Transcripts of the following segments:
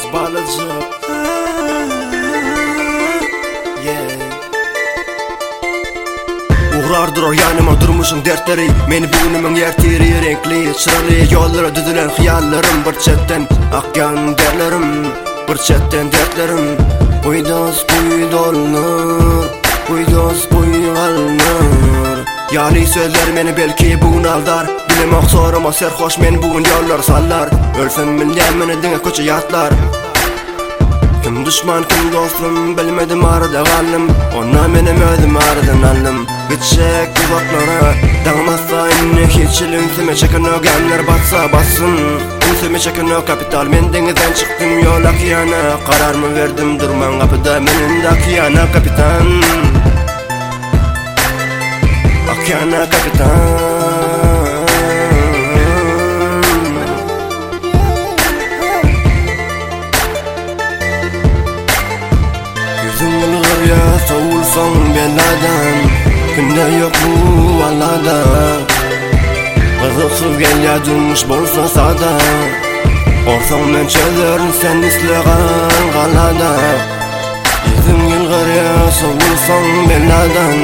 Balıcık. Uğrardır o yanıma durmuşum dertleri. Meni bugünümün yertiri renkli çırali yollara düdülen hiyallarım. Bir çetten akyan derlerim, bir çetten dertlerim. Buydoz buydolnur, buydoz buygalnur. Yali sözler meni belki bugün aldar. Bilemek soruma serhoş men bugün yollar sallar. Ölsem milyen meni dine koça yatlar. Kim düşman kim dostum bilmedim arada kaldım. Ona benim özüm aradan aldım. Gidecek uzaklara dağmazsa inni hiçil ünsüme çekin o gemler batsa bassın. Ünsüme çekin o kapital men denizden çıktım yol akiyana. Kararımı verdim durman kapıda benim de akiyana kapitan. Akiyana kapitan. Ya savulsam beladan, kimde yok bu alada. Kızıksız gel ya durmuş bolsa sada. Orsam men çözerim sen isleğen galada. Yüzüm yılgır ya savulsam beladan,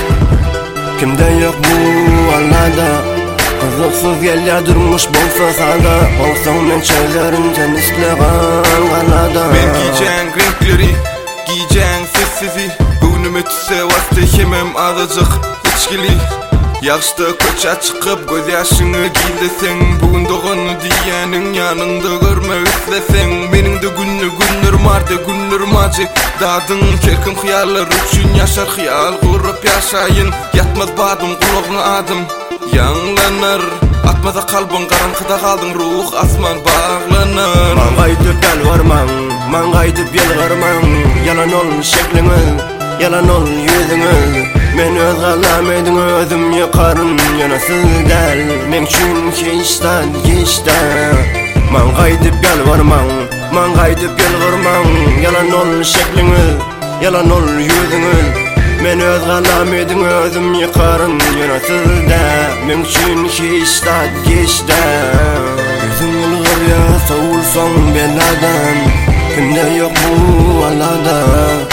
kimde yok bu alada. Kızıksız gel ya durmuş bolsa sada. Orsam men çözerim sen isleğen galada. Ben giyeceğin renkleri, giyeceğin sessizi. Bugünüme tüse vastı yemem azıcık içkili. Yaşta koça çıkıp göz yaşını giydesen. Bugün doğunu diyenin yanında görme üslesen. Benim de günlerim vardı günlerim acı. Dadın kerkim hıyallar üçün yaşar hıyal kurup yaşayın. Yatmaz badım kulağına adım yanlanır. Atmaza kalbin karanlıkta kaldın ruh asman bağlanır. Man gaydıp gel varman, man gaydıp yel varman. Yalan ol şekliniz, yalan ol yüzünüz. Men öz galameydin özüm yakarım yanasız del. Men çünkü işten geçti. Man gaydıp gel varman, man gaydıp yel varman. Yalan ol şekliniz, yalan ol yüzünüz. Men öz galameydin özüm yakarım yanasız del. Men çünkü işten geçti. Yüzüm yılgır ya savulsam beladan, kimde yok bu alada.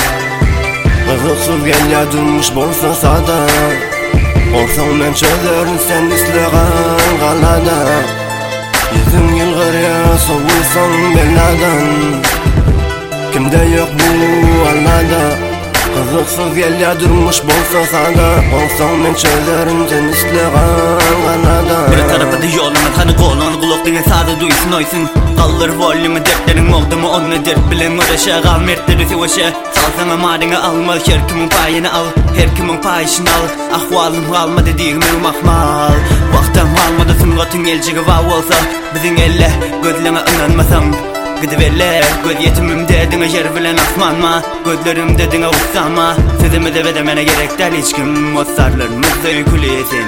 Kızıksız gel ya durmuş bolsa sada. Orsam men çözerim sen isleğen galada. Yüzüm yılgır ya savulsam beladan, kimde yok bu alada. Kızıksız gel ya durmuş bolsa sada. Orsam men çözerim sen isleğen galada. Bir tarafı da yoluna tanık olan kulaklığı sağda duysun oysun. Kalır volümü dertlerin oldu mu onu dert bilen uğraşa. Kal mertleri sevaşa. Salsana marını alma her kimin payını al. Her kimin payışını al. Ahvalım kalmadı değirmenim ahmal. Vaktam kalmadı sıngatın elçigi vav olsa. Bizim elle gözlerine inanmasam. Gıdıverler göz yetimim dedine yer bilen asmanma. Gözlerim dedine ussama. Sözümü de vedemene gerek der hiç kim. O sarlarımızda yüklesin.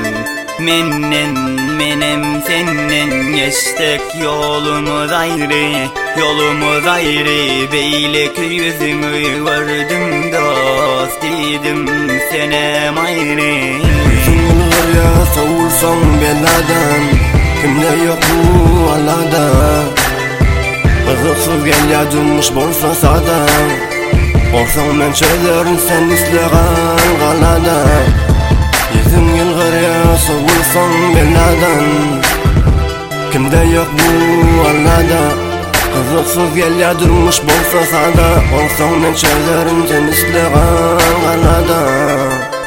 Menem senin geçtik yolumuz ayrı. Yolumuz ayrı. Beylik yüzümü gördüm dost dedim senem ayrı. Yüzüm yılgır ya savulsam beladan, kimde yok bu alada. Kızıksız gel ya durmuş bolsa sada. Orsam men çözerim sen isleğen galada. Yüzüm yılgır ya savulsam beladan, kimde yok bu alada. Kızıksız gel ya durmuş bolsa sada. Orsam men çözerim sen isleğen galada.